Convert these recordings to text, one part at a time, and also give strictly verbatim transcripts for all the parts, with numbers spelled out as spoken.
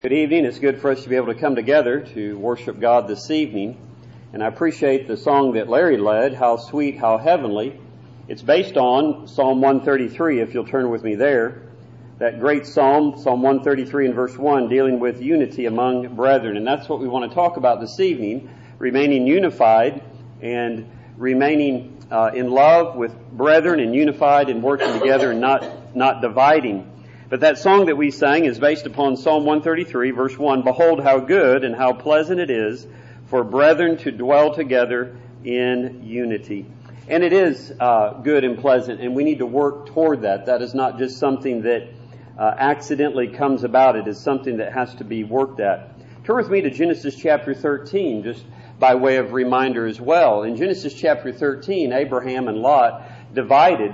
Good evening. It's good for us to be able to come together to worship God this evening. And I appreciate the song that Larry led, How Sweet, How Heavenly. It's based on Psalm one thirty-three, if you'll turn with me there. That great psalm, Psalm one thirty-three and verse one, dealing with unity among brethren. And that's what we want to talk about this evening, remaining unified and remaining uh, in love with brethren and unified and working together and not, not dividing. But that song that we sang is based upon Psalm one thirty-three, verse one, Behold how good and how pleasant it is for brethren to dwell together in unity. And it is uh, good and pleasant, and we need to work toward that. That is not just something that uh, accidentally comes about. It is something that has to be worked at. Turn with me to Genesis chapter thirteen, just by way of reminder as well. In Genesis chapter thirteen, Abraham and Lot divided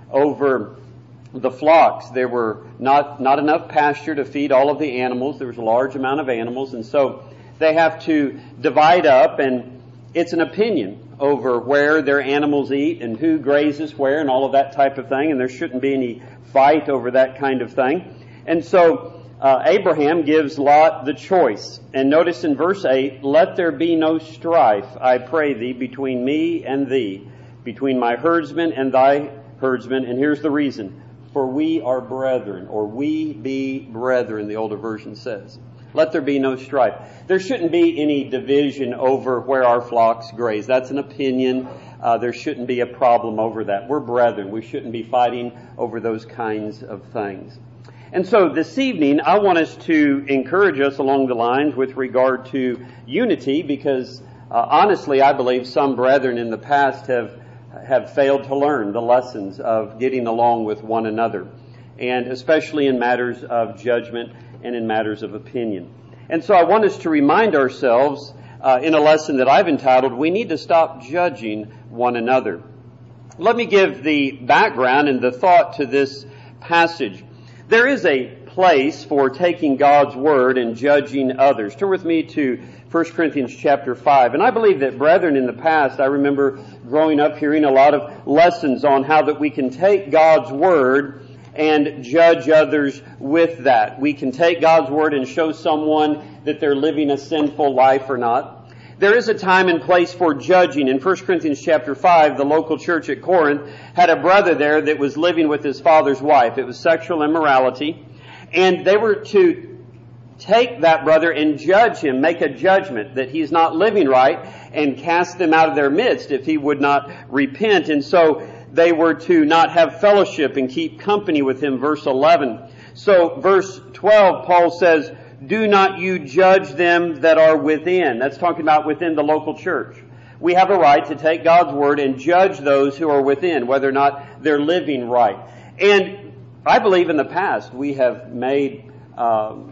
over the flocks. There were not, not enough pasture to feed all of the animals. There was a large amount of animals, and so they have to divide up, and it's an opinion over where their animals eat and who grazes where and all of that type of thing, and there shouldn't be any fight over that kind of thing. And so uh, Abraham gives Lot the choice. And notice in verse eight, Let there be no strife, I pray thee, between me and thee, between my herdsmen and thy herdsmen. And here's the reason. For we are brethren, or we be brethren, the older version says. Let there be no strife. There shouldn't be any division over where our flocks graze. That's an opinion. Uh, there shouldn't be a problem over that. We're brethren. We shouldn't be fighting over those kinds of things. And so this evening, I want us to encourage us along the lines with regard to unity, because uh, honestly, I believe some brethren in the past have have failed to learn the lessons of getting along with one another, and especially in matters of judgment and in matters of opinion. And so I want us to remind ourselves uh, in a lesson that I've entitled, We Need to Stop Judging One Another. Let me give the background and the thought to this passage. There is a place for taking God's Word and judging others. Turn with me to First Corinthians chapter five. And I believe that brethren in the past, I remember growing up hearing a lot of lessons on how that we can take God's Word and judge others with that. We can take God's Word and show someone that they're living a sinful life or not. There is a time and place for judging. In First Corinthians chapter five, the local church at Corinth had a brother there that was living with his father's wife. It was sexual immorality. And they were to take that brother and judge him, make a judgment that he's not living right, and cast them out of their midst if he would not repent. And so they were to not have fellowship and keep company with him, verse eleven. So verse twelve, Paul says, Do not you judge them that are within. That's talking about within the local church. We have a right to take God's Word and judge those who are within, whether or not they're living right. And I believe in the past we have made um,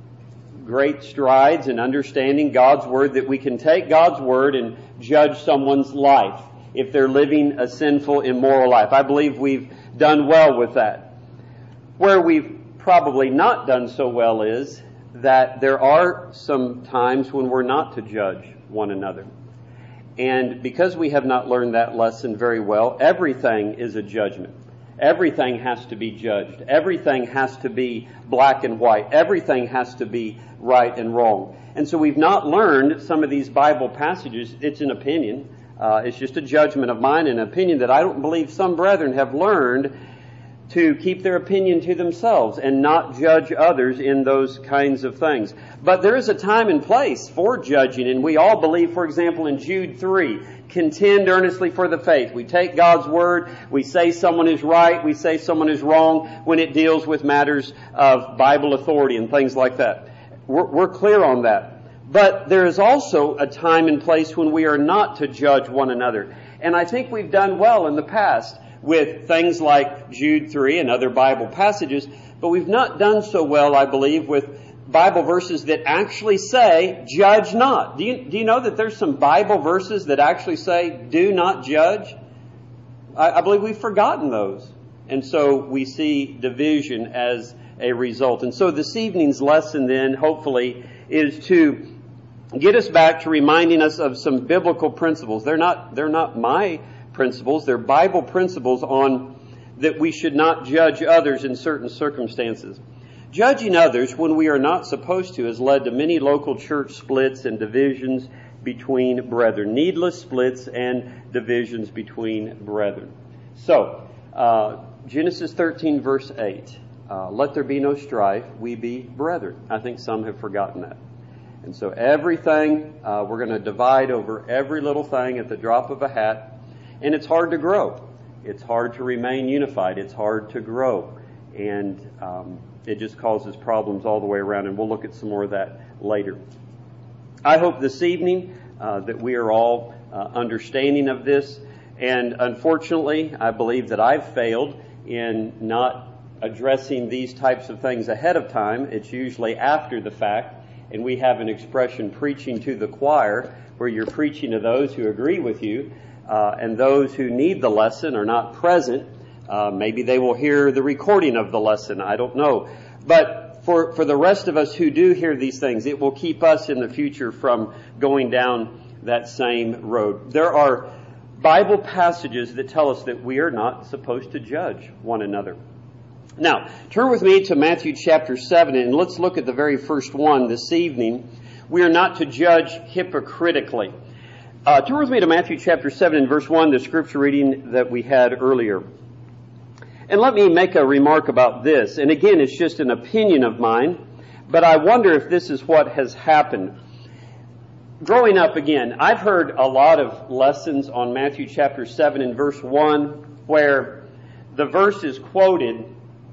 great strides in understanding God's Word, that we can take God's Word and judge someone's life if they're living a sinful, immoral life. I believe we've done well with that. Where we've probably not done so well is that there are some times when we're not to judge one another. And because we have not learned that lesson very well, everything is a judgment. Everything has to be judged. Everything has to be black and white. Everything has to be right and wrong. And so we've not learned some of these Bible passages. It's an opinion. Uh, it's just a judgment of mine, an opinion that I don't believe some brethren have learned to keep their opinion to themselves and not judge others in those kinds of things. But there is a time and place for judging, and we all believe, for example, in Jude three, contend earnestly for the faith. We take God's Word, we say someone is right, we say someone is wrong when it deals with matters of Bible authority and things like that. We're, we're clear on that. But there is also a time and place when we are not to judge one another. And I think we've done well in the past with things like Jude three and other Bible passages, but we've not done so well, I believe, with Bible verses that actually say, judge not. Do you, do you know that there's some Bible verses that actually say, do not judge? I, I believe we've forgotten those. And so we see division as a result. And so this evening's lesson then, hopefully, is to get us back to reminding us of some biblical principles. They're not, they're not my principles. They're Bible principles on that we should not judge others in certain circumstances. Judging others when we are not supposed to has led to many local church splits and divisions between brethren. Needless splits and divisions between brethren. So, uh, Genesis thirteen verse eight. Uh, let there be no strife, we be brethren. I think some have forgotten that. And so everything, uh, we're going to divide over every little thing at the drop of a hat. And it's hard to grow. It's hard to remain unified. It's hard to grow. And um, it just causes problems all the way around. And we'll look at some more of that later. I hope this evening uh, that we are all uh, understanding of this. And unfortunately, I believe that I've failed in not addressing these types of things ahead of time. It's usually after the fact. And we have an expression, preaching to the choir, where you're preaching to those who agree with you, uh, and those who need the lesson are not present. Uh, maybe they will hear the recording of the lesson. I don't know. But for, for the rest of us who do hear these things, it will keep us in the future from going down that same road. There are Bible passages that tell us that we are not supposed to judge one another. Now, turn with me to Matthew chapter seven, and let's look at the very first one this evening. We are not to judge hypocritically. Uh, turn with me to Matthew chapter seven and verse one, the scripture reading that we had earlier. And let me make a remark about this. And again, it's just an opinion of mine, but I wonder if this is what has happened. Growing up again, I've heard a lot of lessons on Matthew chapter seven and verse one, where the verse is quoted,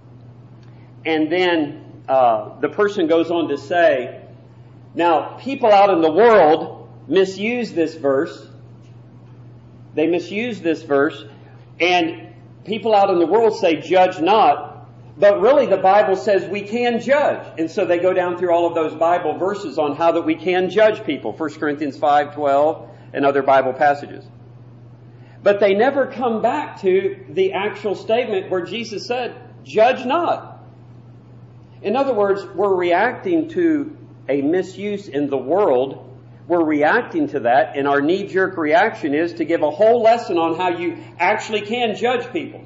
and then uh, the person goes on to say, now, people out in the world misuse this verse. They misuse this verse, and people out in the world say, judge not. But really, the Bible says we can judge. And so they go down through all of those Bible verses on how that we can judge people. First Corinthians five twelve and other Bible passages. But they never come back to the actual statement where Jesus said, judge not. In other words, we're reacting to a misuse in the world. We're reacting to that, and our knee-jerk reaction is to give a whole lesson on how you actually can judge people.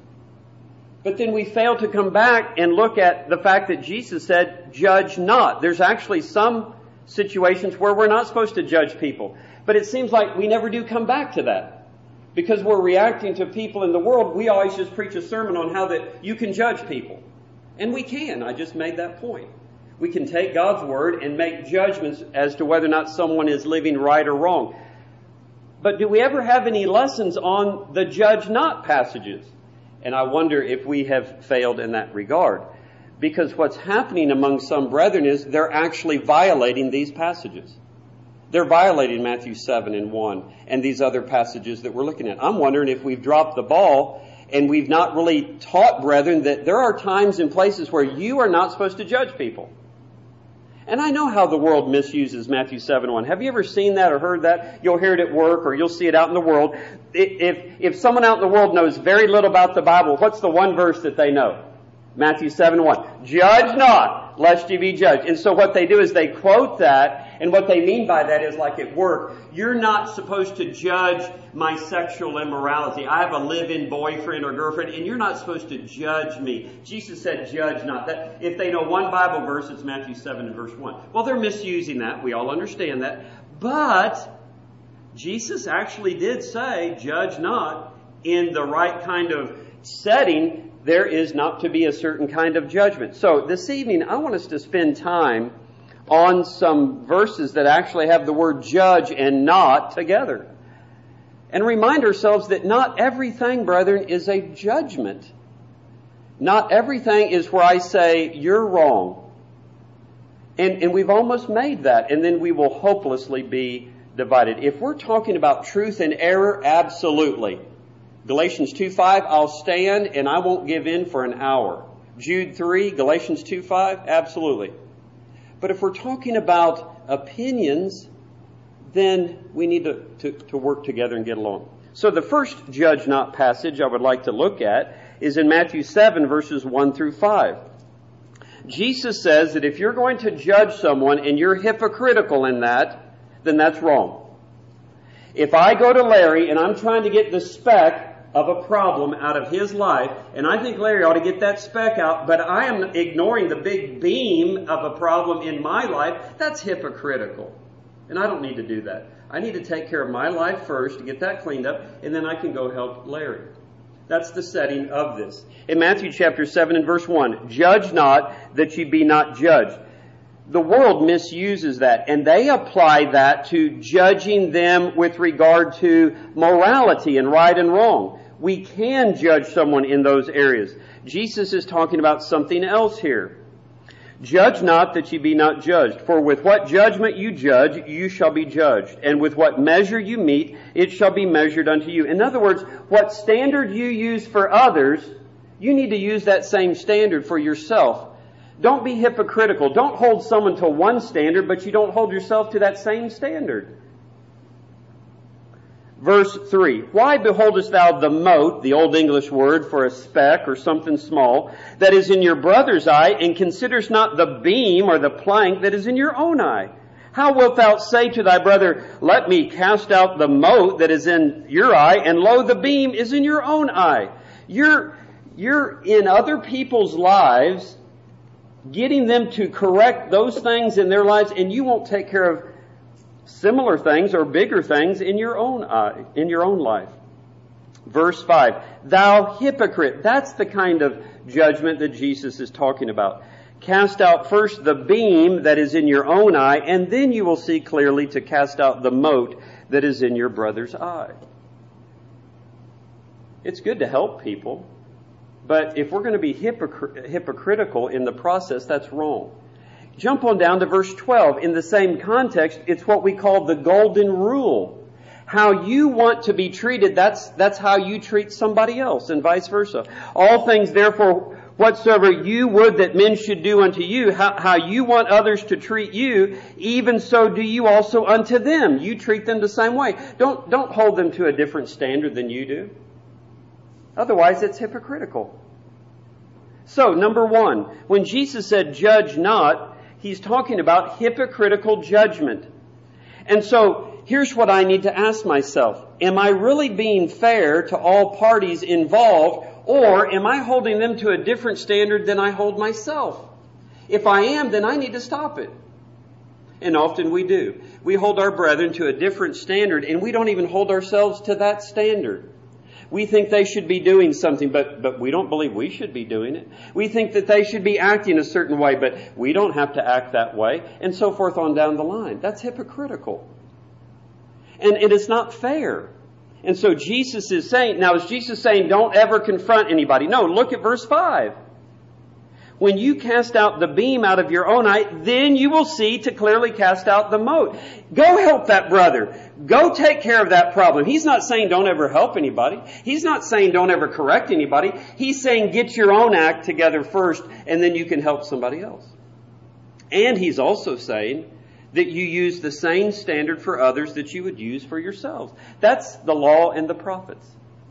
But then we fail to come back and look at the fact that Jesus said, judge not. There's actually some situations where we're not supposed to judge people. But it seems like we never do come back to that. Because we're reacting to people in the world, we always just preach a sermon on how that you can judge people. And we can. I just made that point. We can take God's word and make judgments as to whether or not someone is living right or wrong. But do we ever have any lessons on the judge not passages? And I wonder if we have failed in that regard. Because what's happening among some brethren is they're actually violating these passages. They're violating Matthew seven and one and these other passages that we're looking at. I'm wondering if we've dropped the ball and we've not really taught brethren that there are times and places where you are not supposed to judge people. And I know how the world misuses Matthew seven one. Have you ever seen that or heard that? You'll hear it at work or you'll see it out in the world. If, if someone out in the world knows very little about the Bible, what's the one verse that they know? Matthew seven one. Judge not, lest you be judged. And so what they do is they quote that, and what they mean by that is like at work, you're not supposed to judge my sexual immorality. I have a live-in boyfriend or girlfriend, and you're not supposed to judge me. Jesus said, judge not. That, if they know one Bible verse, it's Matthew seven and verse one. Well, they're misusing that. We all understand that. But Jesus actually did say, judge not. In the right kind of setting, there is not to be a certain kind of judgment. So this evening, I want us to spend time on some verses that actually have the word judge and not together. And remind ourselves that not everything, brethren, is a judgment. Not everything is where I say, you're wrong. And, and we've almost made that, and then we will hopelessly be divided. If we're talking about truth and error, absolutely. Galatians two five, I'll stand and I won't give in for an hour. Jude three, Galatians two five, absolutely. But if we're talking about opinions, then we need to, to, to work together and get along. So the first judge not passage I would like to look at is in Matthew seven, verses one through five. Jesus says that if you're going to judge someone and you're hypocritical in that, then that's wrong. If I go to Larry and I'm trying to get the speck of a problem out of his life, and I think Larry ought to get that speck out, but I am ignoring the big beam of a problem in my life, that's hypocritical. And I don't need to do that. I need to take care of my life first to get that cleaned up, and then I can go help Larry. That's the setting of this. In Matthew chapter seven and verse one, judge not that ye be not judged. The world misuses that, and they apply that to judging them with regard to morality and right and wrong. We can judge someone in those areas. Jesus is talking about something else here. Judge not that ye be not judged. For with what judgment you judge, you shall be judged. And with what measure you meet, it shall be measured unto you. In other words, what standard you use for others, you need to use that same standard for yourself. Don't be hypocritical. Don't hold someone to one standard, but you don't hold yourself to that same standard. Verse three, why beholdest thou the mote, the Old English word for a speck or something small, that is in your brother's eye, and considerest not the beam or the plank that is in your own eye? How wilt thou say to thy brother, let me cast out the mote that is in your eye, and lo, the beam is in your own eye? You're, you're in other people's lives, getting them to correct those things in their lives, and you won't take care of similar things or bigger things in your own eye, in your own life. Verse five, thou hypocrite. That's the kind of judgment that Jesus is talking about. Cast out first the beam that is in your own eye, and then you will see clearly to cast out the mote that is in your brother's eye. It's good to help people, but if we're going to be hypocr- hypocritical in the process, that's wrong. Jump on down to verse twelve. In the same context, it's what we call the golden rule. How you want to be treated, that's, that's how you treat somebody else, and vice versa. All things, therefore, whatsoever you would that men should do unto you, how, how you want others to treat you, even so do you also unto them. You treat them the same way. Don't, don't hold them to a different standard than you do. Otherwise, it's hypocritical. So, number one, when Jesus said, judge not, He's talking about hypocritical judgment. And so, here's what I need to ask myself. Am I really being fair to all parties involved, or am I holding them to a different standard than I hold myself? If I am, then I need to stop it. And often we do. We hold our brethren to a different standard, and we don't even hold ourselves to that standard. We think they should be doing something, but, but we don't believe we should be doing it. We think that they should be acting a certain way, but we don't have to act that way, and so forth on down the line. That's hypocritical. And it is not fair. And so Jesus is saying, now is Jesus saying don't ever confront anybody? No, look at verse five. When you cast out the beam out of your own eye, then you will see to clearly cast out the mote. Go help that brother. Go take care of that problem. He's not saying don't ever help anybody. He's not saying don't ever correct anybody. He's saying get your own act together first, and then you can help somebody else. And he's also saying that you use the same standard for others that you would use for yourselves. That's the law and the prophets.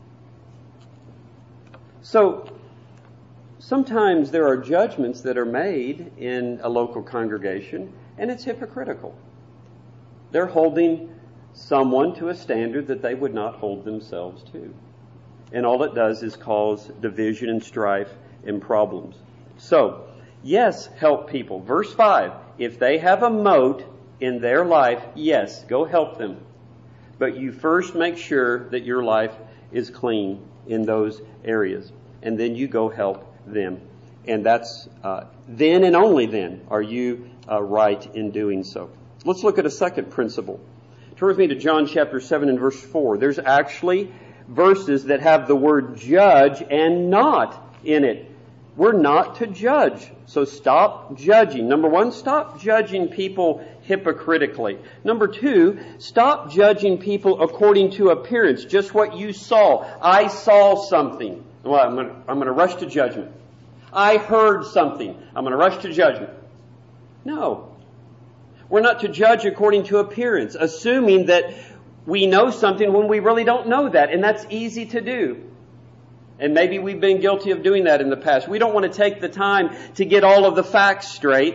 So, sometimes there are judgments that are made in a local congregation, and it's hypocritical. They're holding someone to a standard that they would not hold themselves to. And all it does is cause division and strife and problems. So, yes, help people. Verse five, if they have a mote in their life, yes, go help them. But you first make sure that your life is clean in those areas. And then you go help them. And that's uh, then and only then are you uh, right in doing so. Let's look at a second principle. Turn with me to John chapter seven and verse four. There's actually verses that have the word judge and not in it. We're not to judge. So stop judging. Number one, stop judging people hypocritically. Number two, stop judging people according to appearance. Just what you saw. I saw something. Well, I'm going to, I'm going to rush to judgment. I heard something. I'm going to rush to judgment. No. We're not to judge according to appearance, assuming that we know something when we really don't know that. And that's easy to do. And maybe we've been guilty of doing that in the past. We don't want to take the time to get all of the facts straight.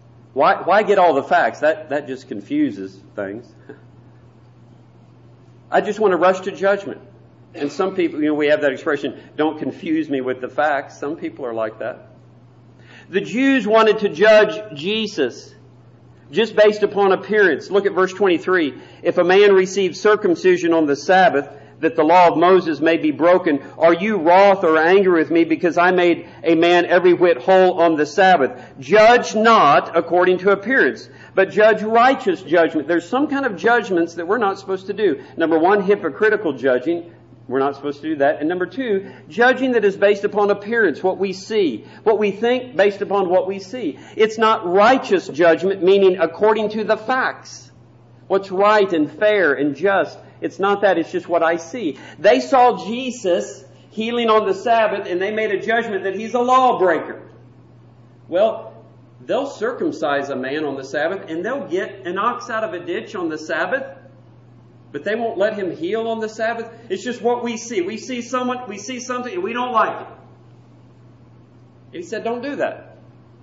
Why, why get all the facts? That, that just confuses things. I just want to rush to judgment. And some people, you know, we have that expression, don't confuse me with the facts. Some people are like that. The Jews wanted to judge Jesus just based upon appearance. Look at verse twenty-three. If a man receives circumcision on the Sabbath, that the law of Moses may be broken, are you wroth or angry with me because I made a man every whit whole on the Sabbath? Judge not according to appearance, but judge righteous judgment. There's some kind of judgments that we're not supposed to do. Number one, hypocritical judging. We're not supposed to do that. And number two, judging that is based upon appearance, what we see, what we think based upon what we see. It's not righteous judgment, meaning according to the facts. What's right and fair and just. It's not that, it's just what I see. They saw Jesus healing on the Sabbath and they made a judgment that he's a lawbreaker. Well, they'll circumcise a man on the Sabbath and they'll get an ox out of a ditch on the Sabbath, but they won't let him heal on the Sabbath. It's just what we see. We see someone, we see something and we don't like it. And he said, don't do that.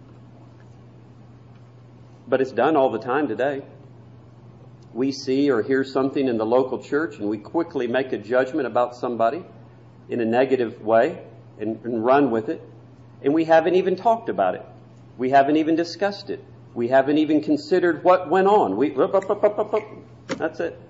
But it's done all the time today. We see or hear something in the local church and we quickly make a judgment about somebody in a negative way and, and run with it. And we haven't even talked about it. We haven't even discussed it. We haven't even considered what went on. We, up, up, up, up, up, up. That's it.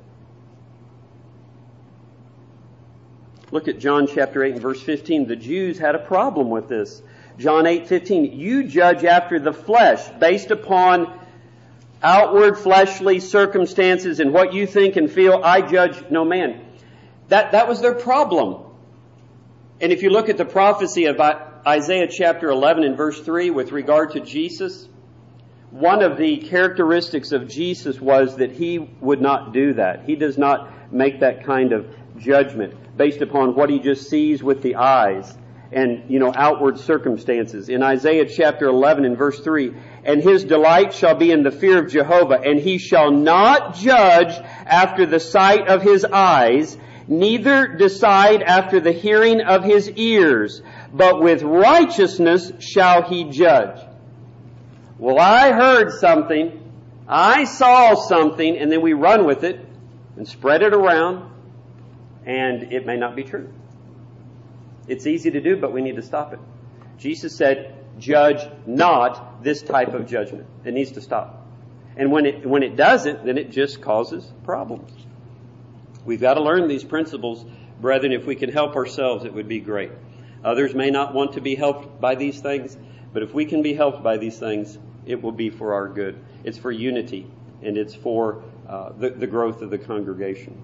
Look at John chapter eight and verse fifteen. The Jews had a problem with this. John eight fifteen. You judge after the flesh based upon outward fleshly circumstances and what you think and feel. I judge no man. That, that was their problem. And if you look at the prophecy of Isaiah chapter eleven and verse three with regard to Jesus, one of the characteristics of Jesus was that he would not do that. He does not make that kind of judgment based upon what he just sees with the eyes and, you know, outward circumstances. In Isaiah chapter eleven and verse three, and his delight shall be in the fear of Jehovah, and he shall not judge after the sight of his eyes, neither decide after the hearing of his ears, but with righteousness shall he judge. Well, I heard something, I saw something, and then we run with it and spread it around, and it may not be true. It's easy to do, but we need to stop it. Jesus said, judge not this type of judgment. It needs to stop. And when it when it doesn't, then it just causes problems. We've got to learn these principles, brethren. If we can help ourselves, it would be great. Others may not want to be helped by these things, but if we can be helped by these things, it will be for our good. It's for unity, and it's for uh, the, the growth of the congregation.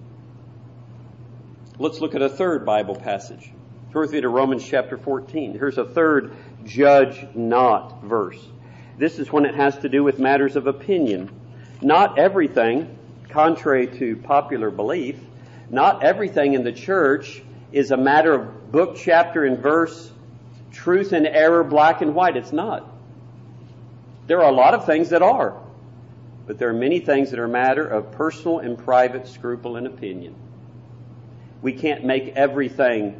Let's look at a third Bible passage. Turn with me to Romans chapter fourteen. Here's a third judge not verse. This is when it has to do with matters of opinion. Not everything, contrary to popular belief, not everything in the church is a matter of book, chapter, and verse, truth and error, black and white. It's not. There are a lot of things that are, but there are many things that are a matter of personal and private scruple and opinion. We can't make everything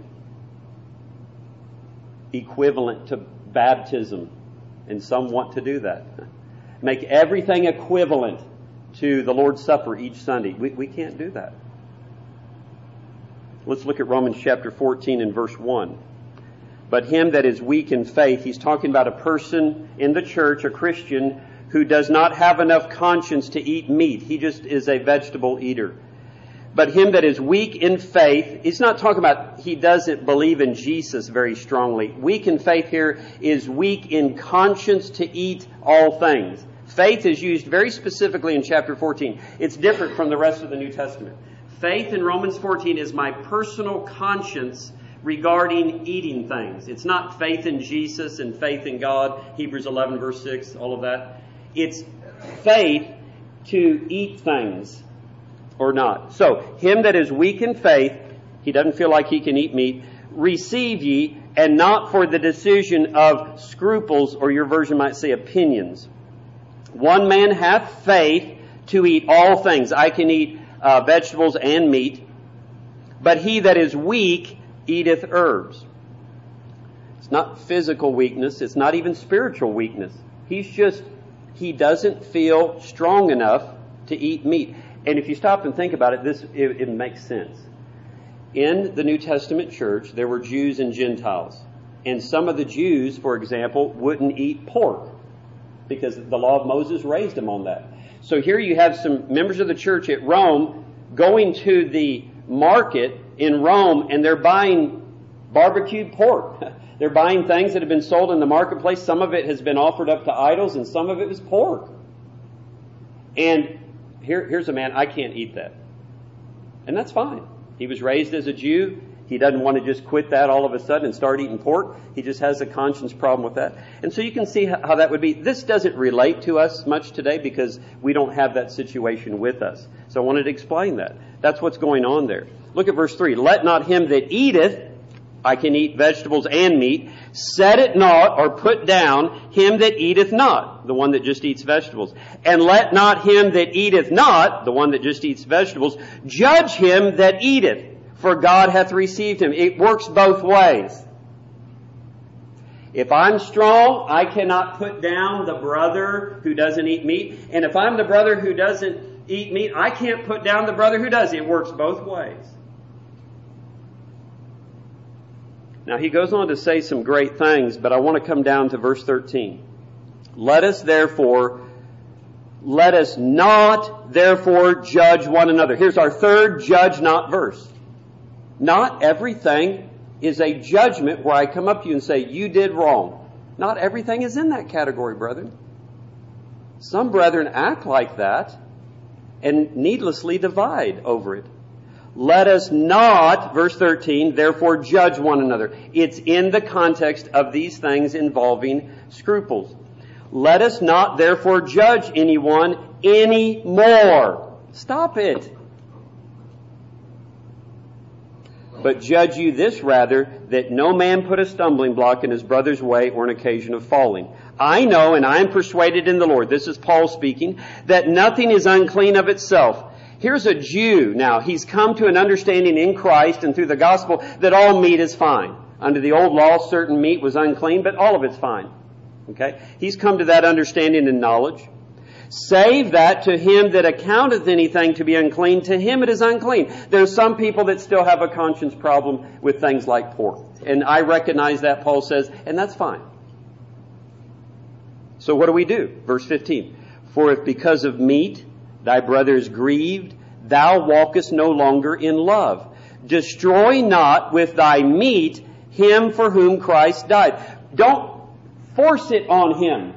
equivalent to baptism, and some want to do that. Make everything equivalent to the Lord's Supper each Sunday. We, we can't do that. Let's look at Romans chapter fourteen and verse one. But him that is weak in faith, he's talking about a person in the church, a Christian, who does not have enough conscience to eat meat. He just is a vegetable eater. But him that is weak in faith, he's not talking about he doesn't believe in Jesus very strongly. Weak in faith here is weak in conscience to eat all things. Faith is used very specifically in chapter fourteen. It's different from the rest of the New Testament. Faith in Romans fourteen is my personal conscience regarding eating things. It's not faith in Jesus and faith in God, Hebrews eleven verse six, all of that. It's faith to eat things or not. So, him that is weak in faith, he doesn't feel like he can eat meat, receive ye, and not for the decision of scruples, or your version might say opinions. One man hath faith to eat all things. I can eat uh, vegetables and meat. But he that is weak eateth herbs. It's not physical weakness. It's not even spiritual weakness. He's just, he doesn't feel strong enough to eat meat. And if you stop and think about it, this it, it makes sense. In the New Testament church, there were Jews and Gentiles. And some of the Jews, for example, wouldn't eat pork because the law of Moses raised them on that. So here you have some members of the church at Rome going to the market in Rome, and they're buying barbecued pork. They're buying things that have been sold in the marketplace. Some of it has been offered up to idols, and some of it was pork. And here, here's a man, I can't eat that. And that's fine. He was raised as a Jew. He doesn't want to just quit that all of a sudden and start eating pork. He just has a conscience problem with that. And so you can see how that would be. This doesn't relate to us much today because we don't have that situation with us. So I wanted to explain that. That's what's going on there. Look at verse three. Let not him that eateth, I can eat vegetables and meat, set it not or put down him that eateth not, the one that just eats vegetables. And let not him that eateth not, the one that just eats vegetables, judge him that eateth. For God hath received him. It works both ways. If I'm strong, I cannot put down the brother who doesn't eat meat. And if I'm the brother who doesn't eat meat, I can't put down the brother who does. It works both ways. Now he goes on to say some great things, but I want to come down to verse thirteen. Let us therefore, let us not therefore judge one another. Here's our third judge not verse. Not everything is a judgment where I come up to you and say, you did wrong. Not everything is in that category, brethren. Some brethren act like that and needlessly divide over it. Let us not, verse thirteen, therefore judge one another. It's in the context of these things involving scruples. Let us not therefore judge anyone any more. Stop it. But judge you this rather, that no man put a stumbling block in his brother's way or an occasion of falling. I know, and I am persuaded in the Lord, this is Paul speaking, that nothing is unclean of itself. Here's a Jew now. He's come to an understanding in Christ and through the gospel that all meat is fine. Under the old law, certain meat was unclean, but all of it's fine. Okay? He's come to that understanding and knowledge. Save that to him that accounteth anything to be unclean, to him it is unclean. There's some people that still have a conscience problem with things like pork. And I recognize that, Paul says, and that's fine. So what do we do? Verse fifteen. For if because of meat thy brother is grieved, thou walkest no longer in love. Destroy not with thy meat him for whom Christ died. Don't force it on him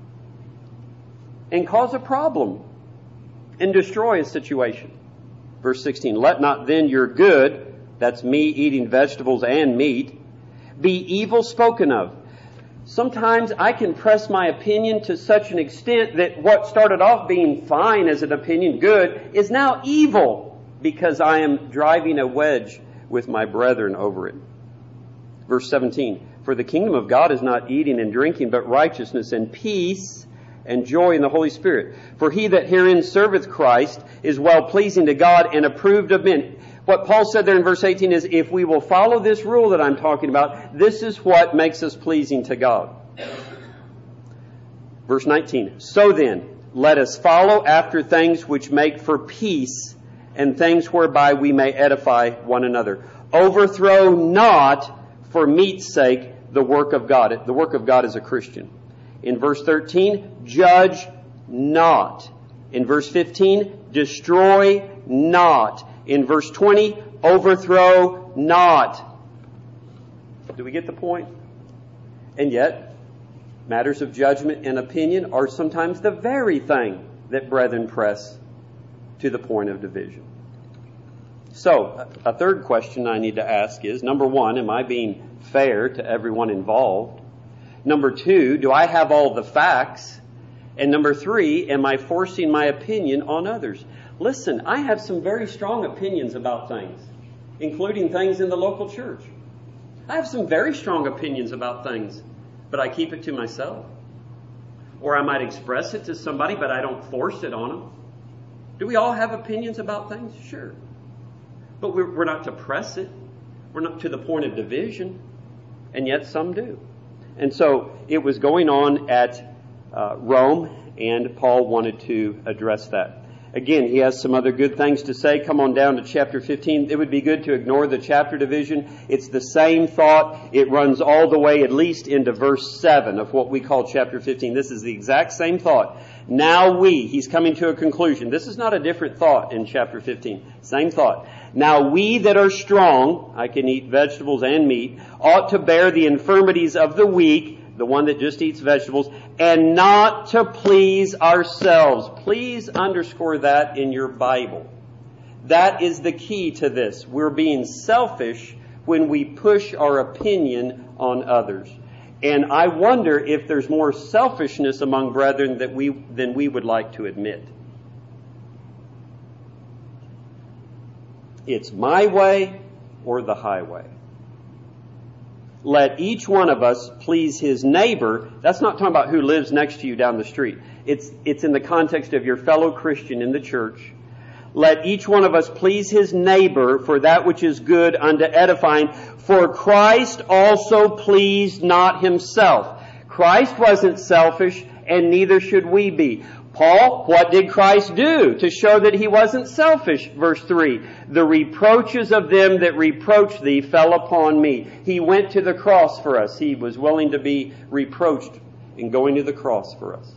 and cause a problem and destroy a situation. Verse sixteen, let not then your good, that's me eating vegetables and meat, be evil spoken of. Sometimes I can press my opinion to such an extent that what started off being fine as an opinion, good, is now evil because I am driving a wedge with my brethren over it. Verse seventeen, for the kingdom of God is not eating and drinking, but righteousness and peace and joy in the Holy Spirit. For he that herein serveth Christ is well pleasing to God and approved of men. What Paul said there in verse eighteen is, if we will follow this rule that I'm talking about, this is what makes us pleasing to God. Verse nineteen, so then, let us follow after things which make for peace and things whereby we may edify one another. Overthrow not for meat's sake the work of God. The work of God as a Christian. In verse thirteen, judge not. In verse fifteen, destroy not. In verse twenty, overthrow not. Do we get the point? And yet, matters of judgment and opinion are sometimes the very thing that brethren press to the point of division. So, a third question I need to ask is, number one, am I being fair to everyone involved? Number two, do I have all the facts? And number three, am I forcing my opinion on others? Listen, I have some very strong opinions about things, including things in the local church. I have some very strong opinions about things, but I keep it to myself. Or I might express it to somebody, but I don't force it on them. Do we all have opinions about things? Sure. But we're, we're not to press it. We're not to the point of division. And yet some do. And so it was going on at uh, Rome, and Paul wanted to address that. Again, he has some other good things to say. Come on down to chapter fifteen. It would be good to ignore the chapter division. It's the same thought. It runs all the way at least into verse seven of what we call chapter fifteen. This is the exact same thought. Now we, he's coming to a conclusion. This is not a different thought in chapter fifteen. Same thought. Now we that are strong, I can eat vegetables and meat, ought to bear the infirmities of the weak, the one that just eats vegetables, and not to please ourselves. Please underscore that in your Bible. That is the key to this. We're being selfish when we push our opinion on others. And I wonder if there's more selfishness among brethren that we, than we would like to admit. It's my way or the highway. Let each one of us please his neighbor. That's not talking about who lives next to you down the street. It's, it's in the context of your fellow Christian in the church. Let each one of us please his neighbor for that which is good unto edifying. For Christ also pleased not himself. Christ wasn't selfish, and neither should we be. Paul, what did Christ do to show that he wasn't selfish? Verse three, the reproaches of them that reproach thee fell upon me. He went to the cross for us. He was willing to be reproached in going to the cross for us.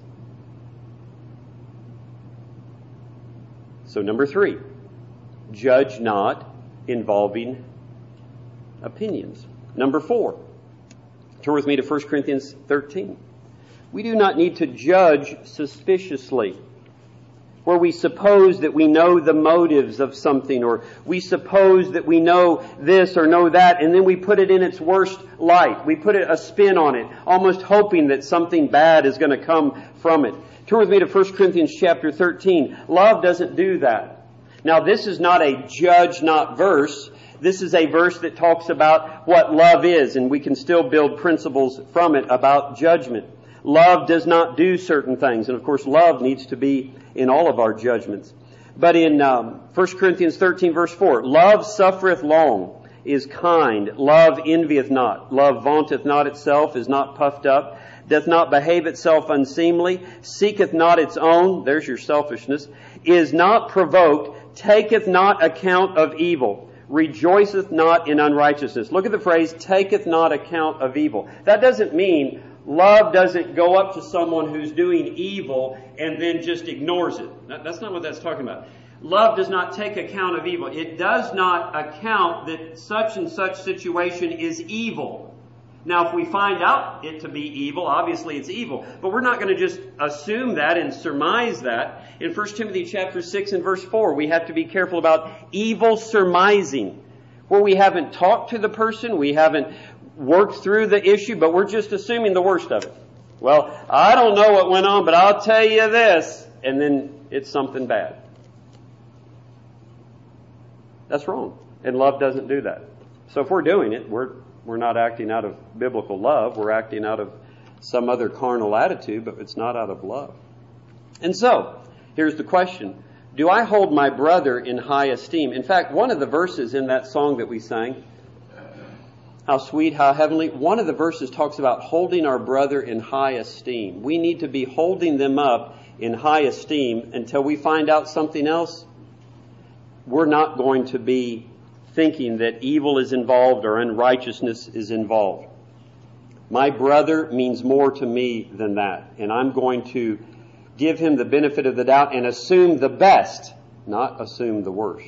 So number three, judge not involving opinions. Number four, turn with me to First Corinthians thirteen. We do not need to judge suspiciously, where we suppose that we know the motives of something, or we suppose that we know this or know that, and then we put it in its worst light. We put a spin on it, almost hoping that something bad is going to come from it. Turn with me to First Corinthians chapter thirteen. Love doesn't do that. Now, this is not a judge not verse. This is a verse that talks about what love is, and we can still build principles from it about judgment. Love does not do certain things. And of course, love needs to be in all of our judgments. But in um, First Corinthians thirteen verse four, love suffereth long, is kind. Love envieth not. Love vaunteth not itself, is not puffed up, doth not behave itself unseemly, seeketh not its own, there's your selfishness, is not provoked, taketh not account of evil, rejoiceth not in unrighteousness. Look at the phrase, taketh not account of evil. That doesn't mean love doesn't go up to someone who's doing evil and then just ignores it. That's not what that's talking about. Love does not take account of evil. It does not account that such and such situation is evil. Now, if we find out it to be evil, obviously it's evil. But we're not going to just assume that and surmise that. In First Timothy chapter six and verse four, we have to be careful about evil surmising, where we haven't talked to the person, we haven't worked through the issue, but we're just assuming the worst of it. Well, I don't know what went on, but I'll tell you this, and then it's something bad. That's wrong. And love doesn't do that. So if we're doing it, we're we're not acting out of biblical love. We're acting out of some other carnal attitude, but it's not out of love. And so, here's the question. Do I hold my brother in high esteem? In fact, one of the verses in that song that we sang, how sweet, how heavenly, one of the verses talks about holding our brother in high esteem. We need to be holding them up in high esteem until we find out something else. We're not going to be thinking that evil is involved or unrighteousness is involved. My brother means more to me than that, and I'm going to give him the benefit of the doubt and assume the best, not assume the worst.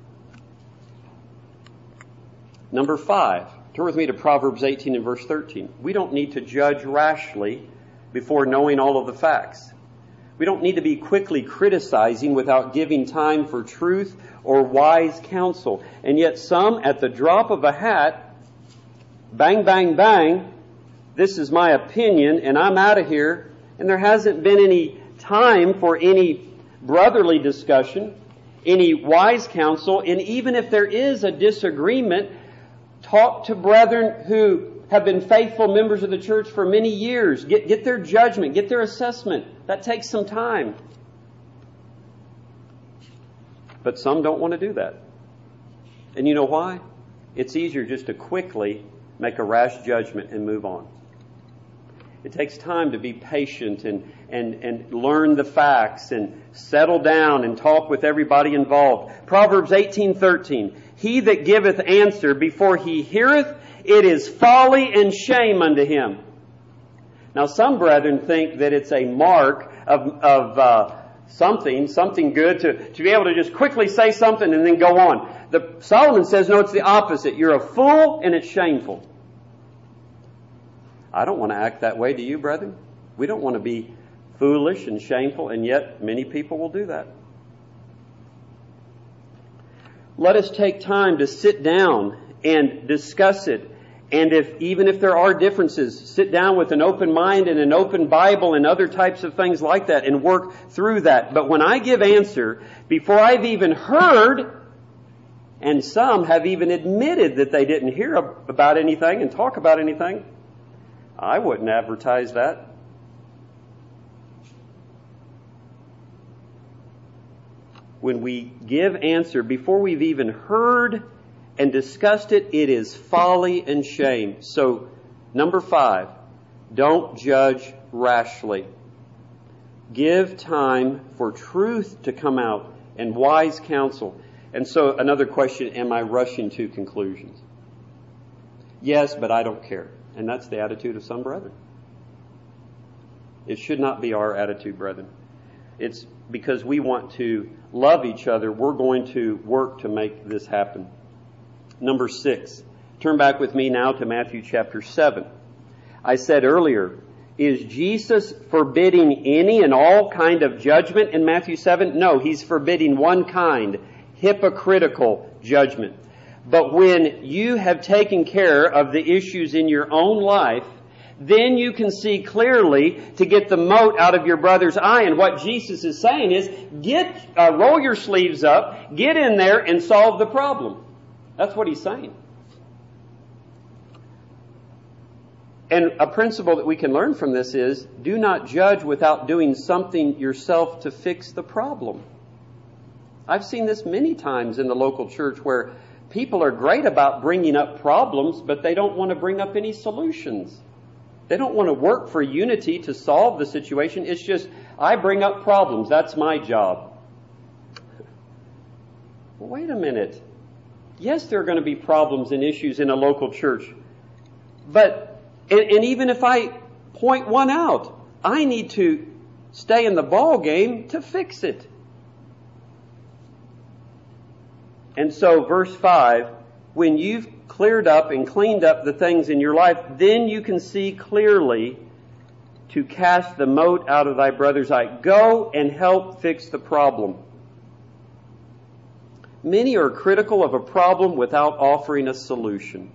Number five, turn with me to Proverbs eighteen and verse thirteen. We don't need to judge rashly before knowing all of the facts. We don't need to be quickly criticizing without giving time for truth or wise counsel. And yet some, at the drop of a hat, bang, bang, bang, this is my opinion and I'm out of here. And there hasn't been any time for any brotherly discussion, any wise counsel. And even if there is a disagreement, talk to brethren who have been faithful members of the church for many years. Get, get their judgment, get their assessment. That takes some time. But some don't want to do that. And you know why? It's easier just to quickly make a rash judgment and move on. It takes time to be patient and, and, and learn the facts and settle down and talk with everybody involved. Proverbs eighteen thirteen. He that giveth answer before he heareth, it is folly and shame unto him. Now some brethren think that it's a mark of, of uh, something, something good to, to be able to just quickly say something and then go on. The, Solomon says, no, it's the opposite. You're a fool and it's shameful. I don't want to act that way, do you, brethren? We don't want to be foolish and shameful, and yet many people will do that. Let us take time to sit down and discuss it. And if even if there are differences, sit down with an open mind and an open Bible and other types of things like that and work through that. But when I give answer, before I've even heard, and some have even admitted that they didn't hear about anything and talk about anything, I wouldn't advertise that. When we give answer before we've even heard and discussed it, it is folly and shame. So, number five, don't judge rashly. Give time for truth to come out and wise counsel. And so, another question, am I rushing to conclusions? Yes, but I don't care. And that's the attitude of some brethren. It should not be our attitude, brethren. It's because we want to love each other, we're going to work to make this happen. Number six. Turn back with me now to Matthew chapter seven. I said earlier, is Jesus forbidding any and all kind of judgment in Matthew seven? No, he's forbidding one kind, hypocritical judgment. But when you have taken care of the issues in your own life, then you can see clearly to get the mote out of your brother's eye. And what Jesus is saying is, get uh, roll your sleeves up, get in there and solve the problem. That's what he's saying. And a principle that we can learn from this is, do not judge without doing something yourself to fix the problem. I've seen this many times in the local church where people are great about bringing up problems, but they don't want to bring up any solutions. They don't want to work for unity to solve the situation. It's just, I bring up problems. That's my job. Well, wait a minute. Yes, there are going to be problems and issues in a local church. But, and, and even if I point one out, I need to stay in the ball game to fix it. And so, verse five, when you've cleared up and cleaned up the things in your life, then you can see clearly to cast the mote out of thy brother's eye. Go and help fix the problem. Many are critical of a problem without offering a solution.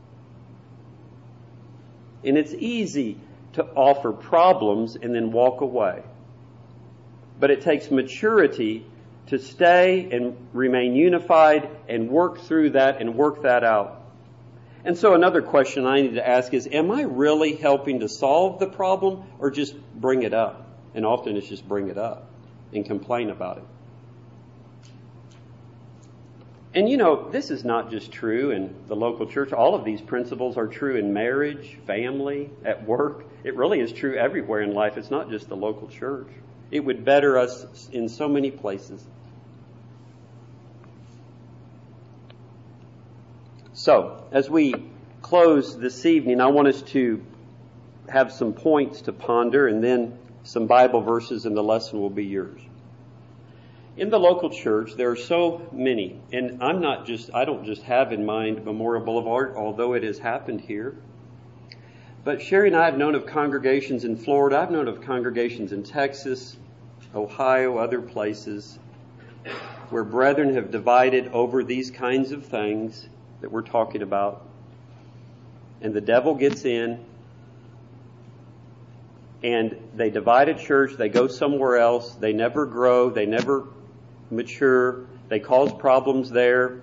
And it's easy to offer problems and then walk away. But it takes maturity to stay and remain unified and work through that and work that out. And so another question I need to ask is, am I really helping to solve the problem or just bring it up? And often it's just bring it up and complain about it. And you know, this is not just true in the local church. All of these principles are true in marriage, family, at work. It really is true everywhere in life. It's not just the local church. It would better us in so many places. So, as we close this evening, I want us to have some points to ponder and then some Bible verses, and the lesson will be yours. In the local church, there are so many, and I'm not just, I don't just have in mind Memorial Boulevard, although it has happened here. But Sherry and I have known of congregations in Florida. I've known of congregations in Texas, Ohio, other places, where brethren have divided over these kinds of things that we're talking about. And the devil gets in, and they divide a church, they go somewhere else, they never grow, they never mature, they cause problems there.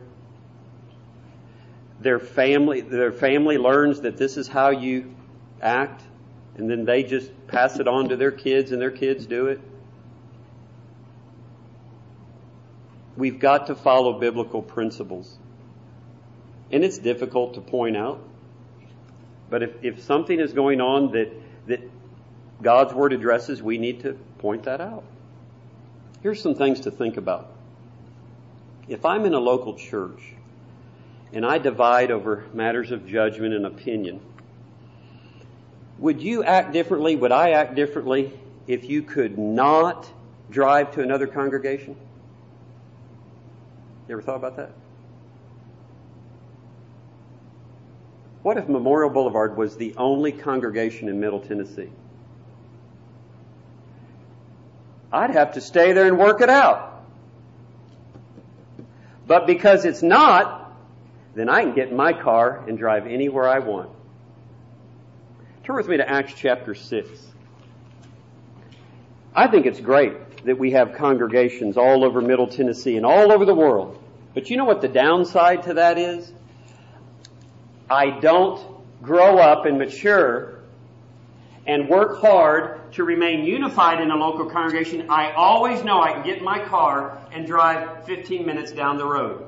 Their family, their family learns that this is how you act, and then they just pass it on to their kids, and their kids do it. We've got to follow biblical principles. And it's difficult to point out. But if, if something is going on that, that God's Word addresses, we need to point that out. Here's some things to think about. If I'm in a local church and I divide over matters of judgment and opinion, would you act differently? Would I act differently if you could not drive to another congregation? You ever thought about that? What if Memorial Boulevard was the only congregation in Middle Tennessee? I'd have to stay there and work it out. But because it's not, then I can get in my car and drive anywhere I want. Turn with me to Acts chapter six. I think it's great that we have congregations all over Middle Tennessee and all over the world. But you know what the downside to that is? I don't grow up and mature and work hard to remain unified in a local congregation. I always know I can get in my car and drive fifteen minutes down the road.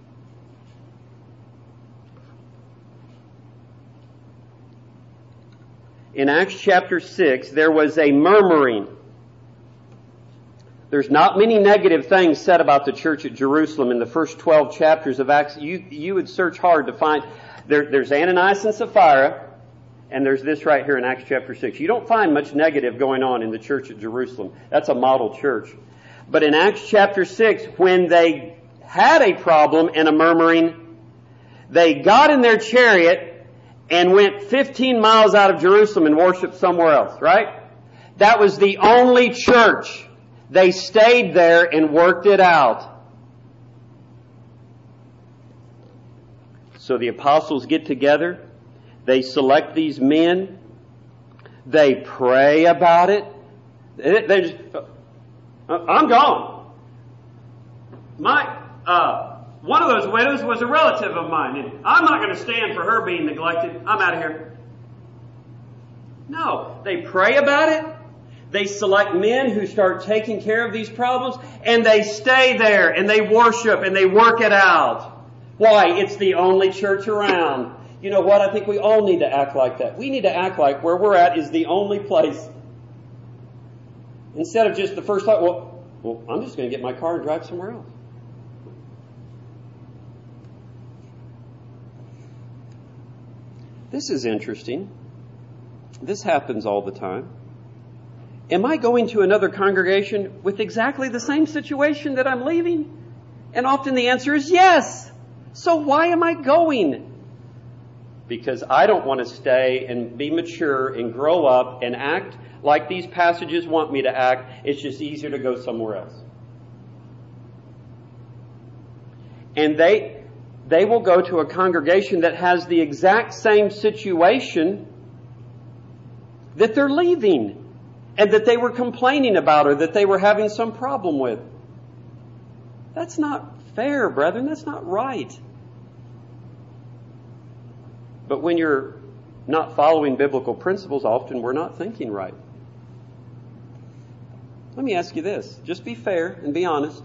In Acts chapter six, there was a murmuring. There's not many negative things said about the church at Jerusalem in the first twelve chapters of Acts. You, you would search hard to find. There, there's Ananias and Sapphira, and there's this right here in Acts chapter six. You don't find much negative going on in the church at Jerusalem. That's a model church. But in Acts chapter six, when they had a problem and a murmuring, they got in their chariot and went fifteen miles out of Jerusalem and worshiped somewhere else, right? That was the only church. They stayed there and worked it out. So the apostles get together. They select these men. They pray about it. They just, I'm gone. My, uh, one of those widows was a relative of mine, and I'm not going to stand for her being neglected. I'm out of here. No, they pray about it. They select men who start taking care of these problems, and they stay there, and they worship, and they work it out. Why? It's the only church around. You know what? I think we all need to act like that. We need to act like where we're at is the only place. Instead of just the first thought, well, well, I'm just going to get my car and drive somewhere else. This is interesting. This happens all the time. Am I going to another congregation with exactly the same situation that I'm leaving? And often the answer is yes. So why am I going? Because I don't want to stay and be mature and grow up and act like these passages want me to act. It's just easier to go somewhere else. And they, they will go to a congregation that has the exact same situation that they're leaving and that they were complaining about or that they were having some problem with. That's not fair, brethren. That's not right. But when you're not following biblical principles, often we're not thinking right. Let me ask you this. Just be fair and be honest.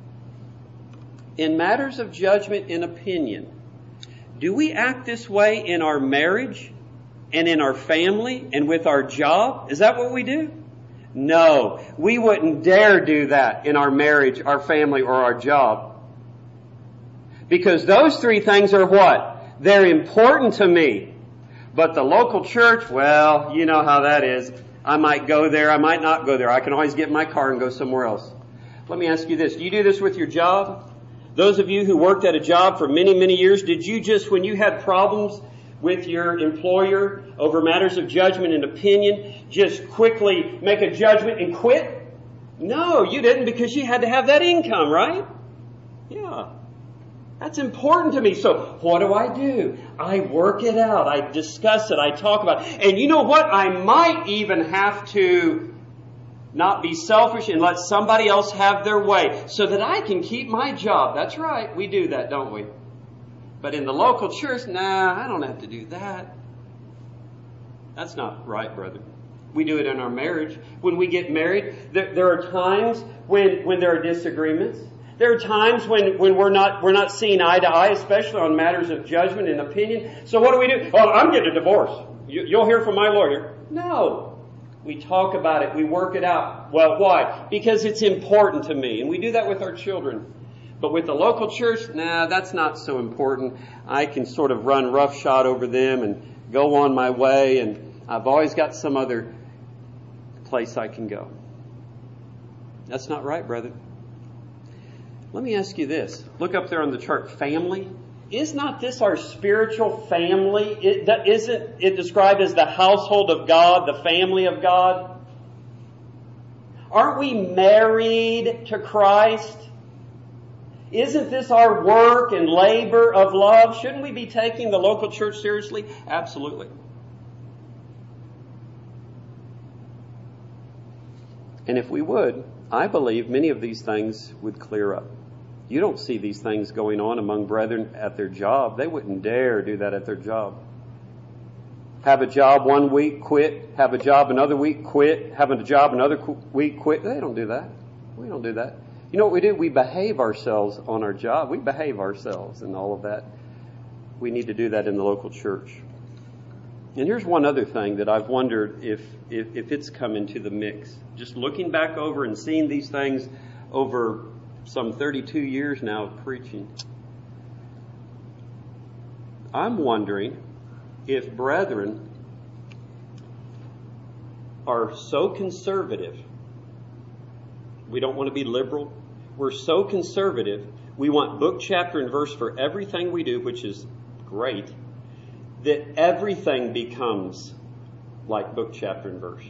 In matters of judgment and opinion, do we act this way in our marriage and in our family and with our job? Is that what we do? No, we wouldn't dare do that in our marriage, our family, or our job. Because those three things are what? They're important to me. But the local church, well, you know how that is. I might go there, I might not go there. I can always get in my car and go somewhere else. Let me ask you this. Do you do this with your job? Those of you who worked at a job for many, many years, did you just, when you had problems with your employer over matters of judgment and opinion, just quickly make a judgment and quit? No, you didn't, because you had to have that income, right? Yeah. That's important to me. So what do I do? I work it out. I discuss it. I talk about it. And you know what? I might even have to not be selfish and let somebody else have their way so that I can keep my job. That's right. We do that, don't we? But in the local church, nah, I don't have to do that. That's not right, brother. We do it in our marriage. When we get married, there, there are times when, when there are disagreements. There are times when, when we're not we're not seeing eye to eye, especially on matters of judgment and opinion. So what do we do? Oh, I'm getting a divorce. you'll hear from my lawyer. No. We talk about it. We work it out. Well, why? Because it's important to me. And we do that with our children. But with the local church, nah, that's not so important. I can sort of run roughshod over them and go on my way. And I've always got some other place I can go. That's not right, brother. Let me ask you this. Look up there on the chart. Family. Is not this our spiritual family? It, that, isn't it described as the household of God, the family of God? Aren't we married to Christ? Isn't this our work and labor of love? Shouldn't we be taking the local church seriously? Absolutely. And if we would, I believe many of these things would clear up. You don't see these things going on among brethren at their job. They wouldn't dare do that at their job. Have a job one week, quit. Have a job another week, quit. Have a job another week, quit. They don't do that. We don't do that. You know what we do? We behave ourselves on our job. We behave ourselves and all of that. We need to do that in the local church. And here's one other thing that I've wondered if, if, if it's come into the mix. Just looking back over and seeing these things over some thirty-two years now of preaching. I'm wondering if brethren are so conservative. We don't want to be liberal. We're so conservative. We want book, chapter, and verse for everything we do, which is great, that everything becomes like book, chapter, and verse.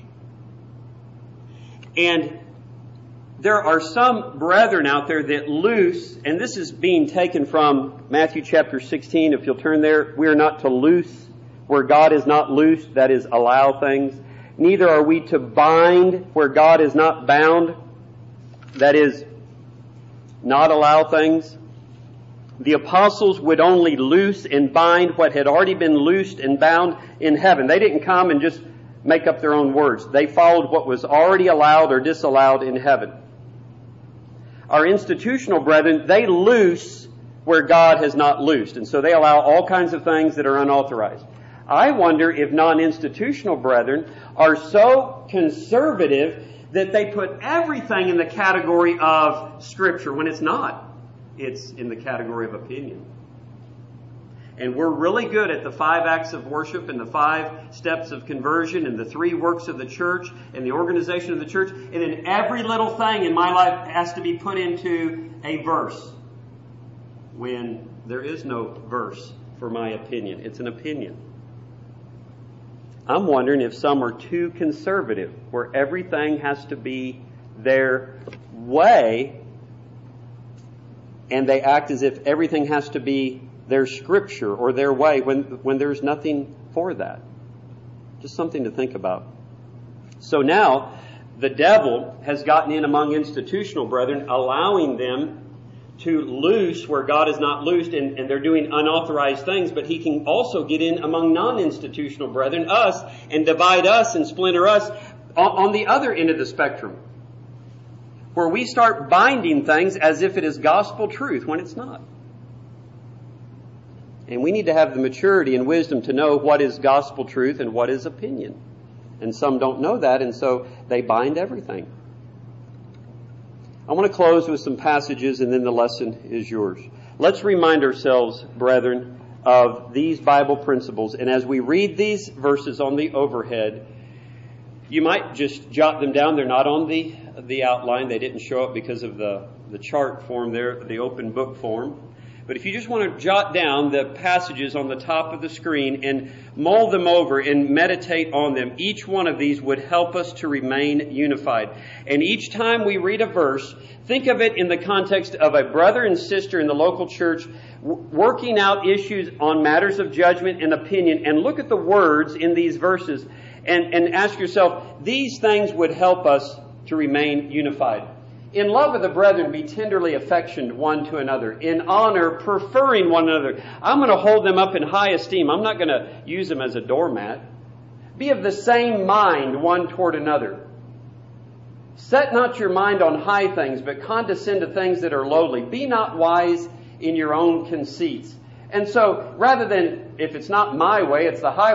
And there are some brethren out there that loose, and this is being taken from Matthew chapter sixteen. If you'll turn there, we are not to loose where God is not loosed, that is, allow things. Neither are we to bind where God is not bound, that is, not allow things. The apostles would only loose and bind what had already been loosed and bound in heaven. They didn't come and just make up their own words. They followed what was already allowed or disallowed in heaven. Our institutional brethren, they loose where God has not loosed. And so they allow all kinds of things that are unauthorized. I wonder if non-institutional brethren are so conservative that they put everything in the category of Scripture when it's not. It's in the category of opinion. And we're really good at the five acts of worship and the five steps of conversion and the three works of the church and the organization of the church. And then every little thing in my life has to be put into a verse when there is no verse for my opinion. It's an opinion. I'm wondering if some are too conservative where everything has to be their way and they act as if everything has to be their scripture or their way when, when there's nothing for that. Just something to think about. So now, the devil has gotten in among institutional brethren, allowing them to loose where God is not loosed, and, and they're doing unauthorized things, but he can also get in among non-institutional brethren, us, and divide us and splinter us on, on the other end of the spectrum, where we start binding things as if it is gospel truth when it's not. And we need to have the maturity and wisdom to know what is gospel truth and what is opinion. And some don't know that, and so they bind everything. I want to close with some passages, and then the lesson is yours. Let's remind ourselves, brethren, of these Bible principles. And as we read these verses on the overhead, you might just jot them down. They're not on the, the outline. They didn't show up because of the, the chart form there, the open book form. But if you just want to jot down the passages on the top of the screen and mull them over and meditate on them, each one of these would help us to remain unified. And each time we read a verse, think of it in the context of a brother and sister in the local church w- working out issues on matters of judgment and opinion, and look at the words in these verses and, and ask yourself, these things would help us to remain unified. In love of the brethren, be tenderly affectioned one to another. In honor, preferring one another. I'm going to hold them up in high esteem. I'm not going to use them as a doormat. Be of the same mind one toward another. Set not your mind on high things, but condescend to things that are lowly. Be not wise in your own conceits. And so, rather than, if it's not my way, it's the highway,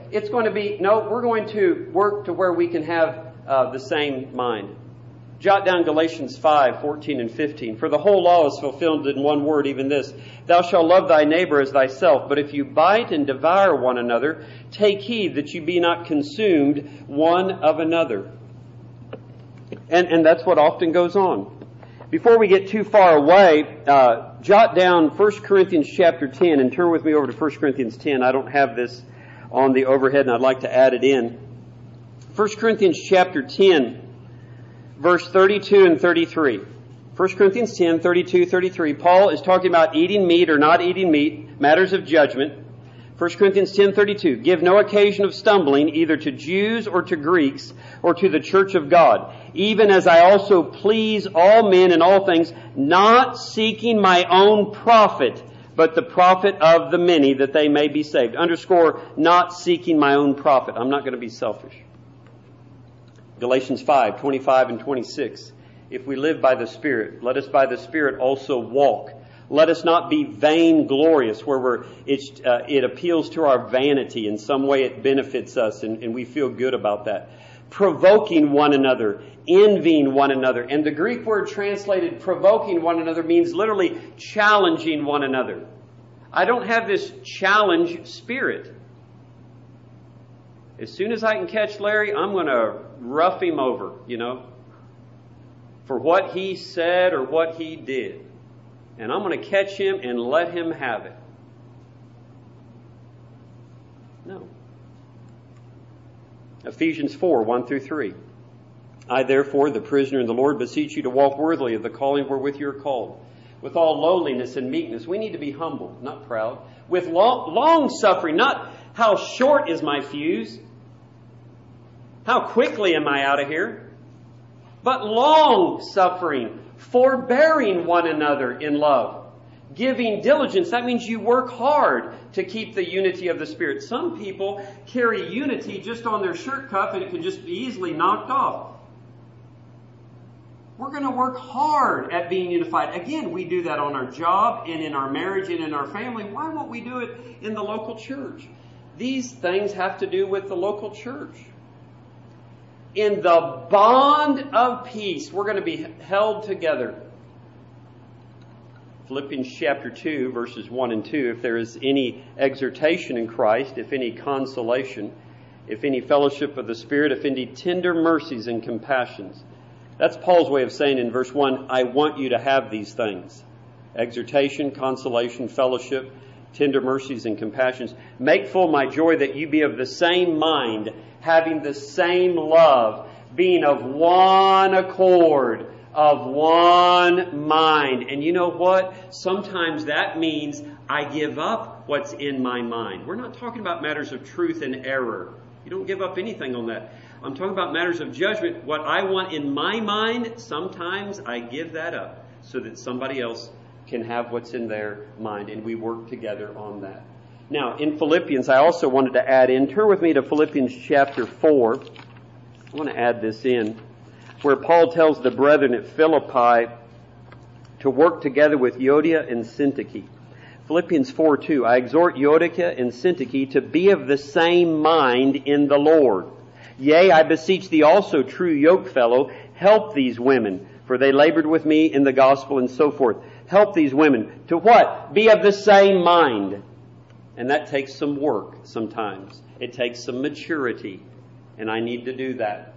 It's going to be, no, we're going to work to where we can have uh, the same mind. Jot down Galatians five, fourteen and fifteen. For the whole law is fulfilled in one word, even this: thou shalt love thy neighbor as thyself. But if you bite and devour one another, take heed that you be not consumed one of another. And, and that's what often goes on. Before we get too far away, uh, jot down First Corinthians chapter ten and turn with me over to First Corinthians ten. I don't have this on the overhead and I'd like to add it in. First Corinthians chapter ten. Verse thirty-two and thirty-three. First Corinthians ten, thirty-two, thirty-three. Paul is talking about eating meat or not eating meat, matters of judgment. First Corinthians ten, thirty-two. Give no occasion of stumbling either to Jews or to Greeks or to the church of God, even as I also please all men in all things, not seeking my own profit, but the profit of the many, that they may be saved. Underscore, not seeking my own profit. I'm not going to be selfish. Galatians five, twenty-five and twenty-six. If we live by the Spirit, let us by the Spirit also walk. Let us not be vainglorious, where we're, it's, uh, it appeals to our vanity. In some way it benefits us, and, and we feel good about that. Provoking one another, envying one another. And the Greek word translated provoking one another means literally challenging one another. I don't have this challenge spirit. As soon as I can catch Larry, I'm going to rough him over, you know, for what he said or what he did. And I'm going to catch him and let him have it. No. Ephesians four, one through three. I therefore, the prisoner in the Lord, beseech you to walk worthily of the calling wherewith you are called, with all lowliness and meekness. We need to be humble, not proud. With long, long suffering, not how short is my fuse, how quickly am I out of here, but long suffering, forbearing one another in love, giving diligence. That means you work hard to keep the unity of the Spirit. Some people carry unity just on their shirt cuff and it can just be easily knocked off. We're going to work hard at being unified. Again, we do that on our job and in our marriage and in our family. Why won't we do it in the local church? These things have to do with the local church. In the bond of peace, we're going to be held together. Philippians chapter two, verses one and two. If there is any exhortation in Christ, if any consolation, if any fellowship of the Spirit, if any tender mercies and compassions. That's Paul's way of saying in verse one, I want you to have these things. Exhortation, consolation, fellowship, tender mercies and compassions. Make full my joy that you be of the same mind, having the same love, being of one accord, of one mind. And you know what? Sometimes that means I give up what's in my mind. We're not talking about matters of truth and error. You don't give up anything on that. I'm talking about matters of judgment. What I want in my mind, sometimes I give that up so that somebody else can have what's in their mind, and we work together on that. Now, in Philippians, I also wanted to add in, turn with me to Philippians chapter four. I want to add this in, where Paul tells the brethren at Philippi to work together with Euodia and Syntyche. Philippians four two, I exhort Euodia and Syntyche to be of the same mind in the Lord. Yea, I beseech thee also, true yokefellow, help these women, for they labored with me in the gospel, and so forth. Help these women to what? Be of the same mind. And that takes some work sometimes. It takes some maturity. And I need to do that.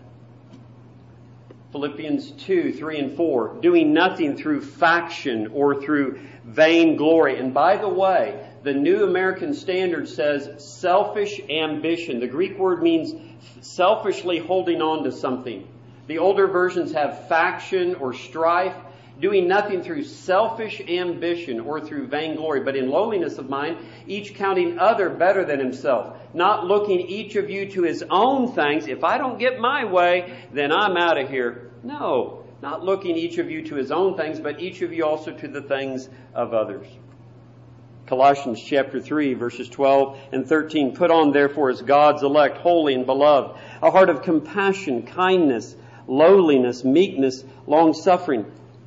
Philippians two, three, and four. Doing nothing through faction or through vain glory. And by the way, the New American Standard says selfish ambition. The Greek word means selfishly holding on to something. The older versions have faction or strife. Doing nothing through selfish ambition or through vainglory, but in lowliness of mind, each counting other better than himself, not looking each of you to his own things. If I don't get my way, then I'm out of here. No, not looking each of you to his own things, but each of you also to the things of others. Colossians chapter three, verses twelve and thirteen. Put on therefore as God's elect, holy and beloved, a heart of compassion, kindness, lowliness, meekness, long-suffering.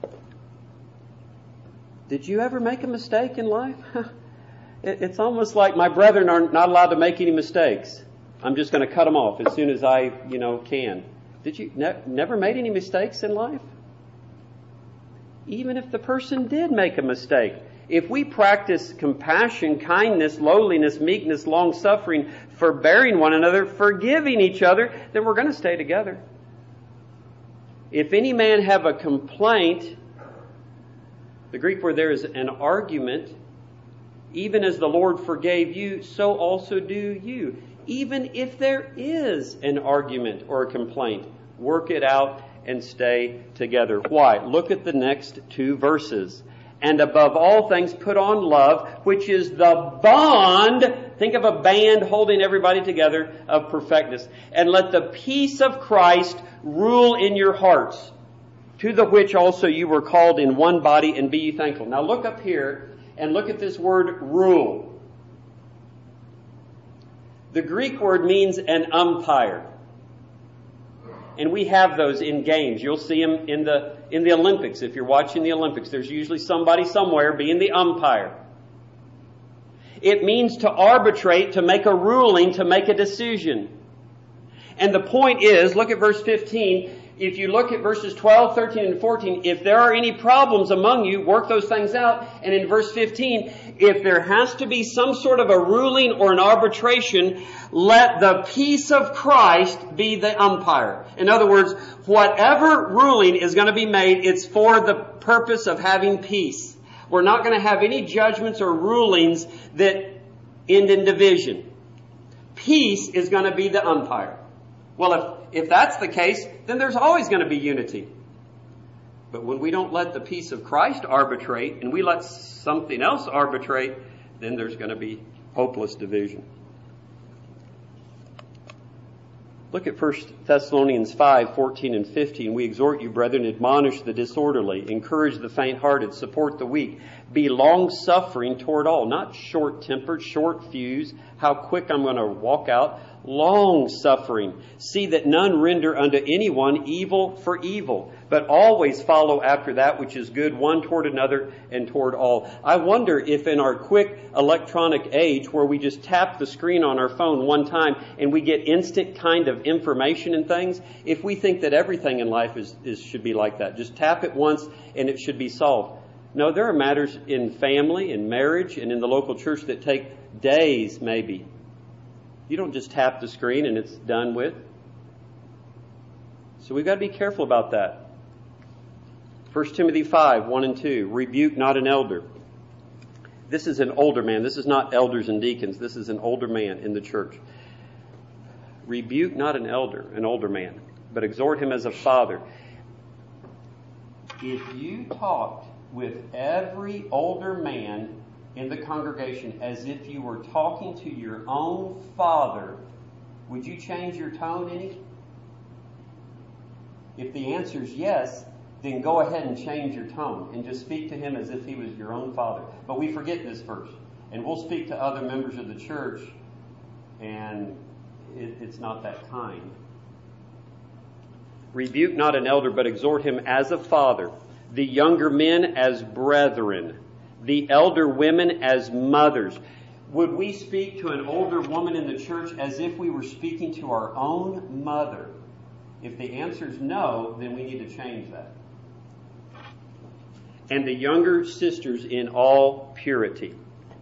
Did you ever make a mistake in life? It's almost like my brethren are not allowed to make any mistakes. I'm just going to cut them off as soon as I, you know, can. Did you ne- never made any mistakes in life? Even if the person did make a mistake, if we practice compassion, kindness, lowliness, meekness, long-suffering, forbearing one another, forgiving each other, then we're going to stay together. If any man have a complaint, the Greek word there is an argument, even as the Lord forgave you, so also do you. Even if there is an argument or a complaint, work it out and stay together. Why? Look at the next two verses. And above all things, put on love, which is the bond. Think of a band holding everybody together of perfectness. And let the peace of Christ rule in your hearts, to the which also you were called in one body, and be ye thankful. Now look up here and look at this word rule. The Greek word means an umpire. And we have those in games. You'll see them in the in the Olympics. If you're watching the Olympics, there's usually somebody somewhere being the umpire. It means to arbitrate, to make a ruling, to make a decision. And the point is, look at verse fifteen. If you look at verses twelve, thirteen, and fourteen, if there are any problems among you, work those things out. And in verse fifteen, if there has to be some sort of a ruling or an arbitration, let the peace of Christ be the umpire. In other words, whatever ruling is going to be made, it's for the purpose of having peace. We're not going to have any judgments or rulings that end in division. Peace is going to be the umpire. Well, if, if that's the case, then there's always going to be unity. But when we don't let the peace of Christ arbitrate and we let something else arbitrate, then there's going to be hopeless division. Look at First Thessalonians five, fourteen and fifteen. We exhort you, brethren, admonish the disorderly, encourage the faint-hearted, support the weak. Be long-suffering toward all, not short-tempered, short-fused, how quick I'm going to walk out. Long-suffering. See that none render unto anyone evil for evil, but always follow after that which is good, one toward another and toward all. I wonder if in our quick electronic age where we just tap the screen on our phone one time and we get instant kind of information and things, if we think that everything in life is, is should be like that. Just tap it once and it should be solved. No, there are matters in family, in marriage, and in the local church that take days maybe. You don't just tap the screen and it's done with. So we've got to be careful about that. First Timothy five, one and two. Rebuke not an elder. This is an older man. This is not elders and deacons. This is an older man in the church. Rebuke not an elder, an older man, but exhort him as a father. If you talked with every older man in the congregation as if you were talking to your own father, would you change your tone any? If the answer is yes, then go ahead and change your tone and just speak to him as if he was your own father. But we forget this first. And we'll speak to other members of the church, and it, it's not that kind. Rebuke not an elder, but exhort him as a father. The younger men as brethren. The elder women as mothers. Would we speak to an older woman in the church as if we were speaking to our own mother? If the answer is no, then we need to change that. And the younger sisters in all purity.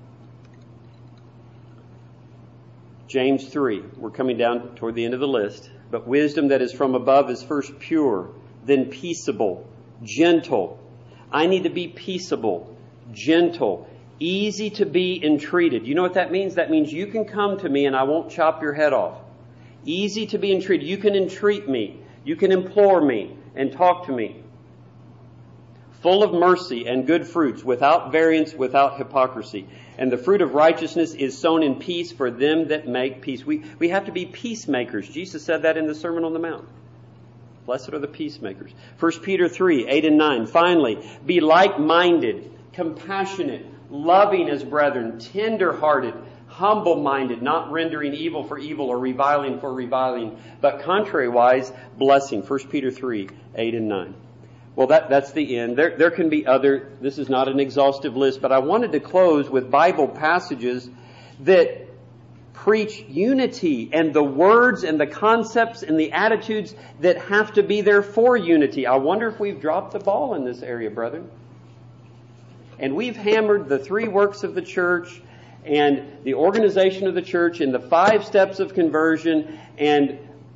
James three. We're coming down toward the end of the list. But wisdom that is from above is first pure, then peaceable, gentle. I need to be peaceable, gentle, easy to be entreated. You know what that means? That means you can come to me and I won't chop your head off. Easy to be entreated. You can entreat me. You can implore me and talk to me. Full of mercy and good fruits, without variance, without hypocrisy. And the fruit of righteousness is sown in peace for them that make peace. We, we have to be peacemakers. Jesus said that in the Sermon on the Mount. Blessed are the peacemakers. First Peter three, eight and nine. Finally, be like-minded, compassionate, loving as brethren, tender-hearted, humble-minded, not rendering evil for evil or reviling for reviling, but contrariwise, blessing. First Peter three, eight and nine. Well, that, that's the end. There, there can be other, this is not an exhaustive list, but I wanted to close with Bible passages that preach unity and the words and the concepts and the attitudes that have to be there for unity. I wonder if we've dropped the ball in this area, brethren. And we've hammered the three works of the church and the organization of the church and the five steps of conversion and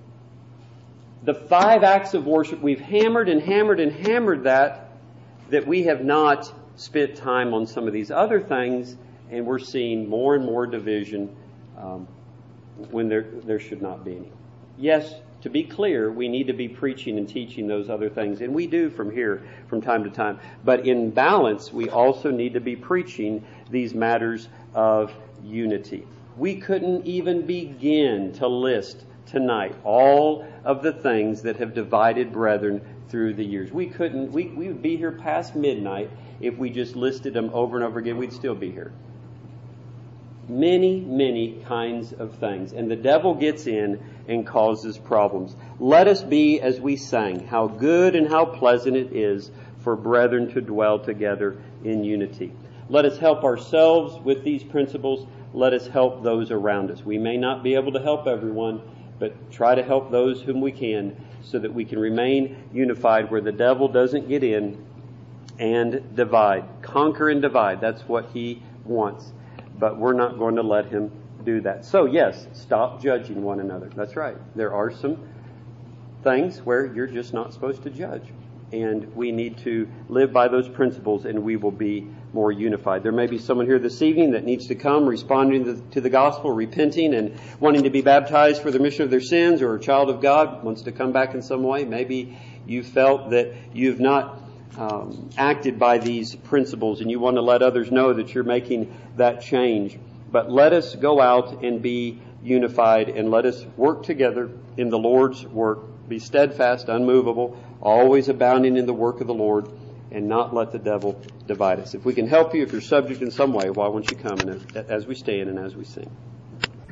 the five acts of worship. We've hammered and hammered and hammered that, that we have not spent time on some of these other things, and we're seeing more and more division um, when there there should not be any. Yes, to be clear, we need to be preaching and teaching those other things, and we do from here from time to time. But in balance, we also need to be preaching these matters of unity. We couldn't even begin to list tonight all of the things that have divided brethren through the years. We couldn't, we, we would be here past midnight if we just listed them over and over again. We'd still be here. Many, many kinds of things. And the devil gets in and causes problems. Let us be, as we sang, how good and how pleasant it is for brethren to dwell together in unity. Let us help ourselves with these principles. Let us help those around us. We may not be able to help everyone, but try to help those whom we can so that we can remain unified where the devil doesn't get in and divide. Conquer and divide. That's what he wants. But we're not going to let him do that. So yes, stop judging one another. That's right. There are some things where you're just not supposed to judge. And we need to live by those principles, and we will be more unified. There may be someone here this evening that needs to come responding to the, to the gospel, repenting and wanting to be baptized for the remission of their sins, or a child of God wants to come back in some way. Maybe you felt that you've not um, acted by these principles, and you want to let others know that you're making that change. But let us go out and be unified, and let us work together in the Lord's work. Be steadfast, unmovable, always abounding in the work of the Lord, and not let the devil divide us. If we can help you, if you're subject in some way, why won't you come and as we stand and as we sing?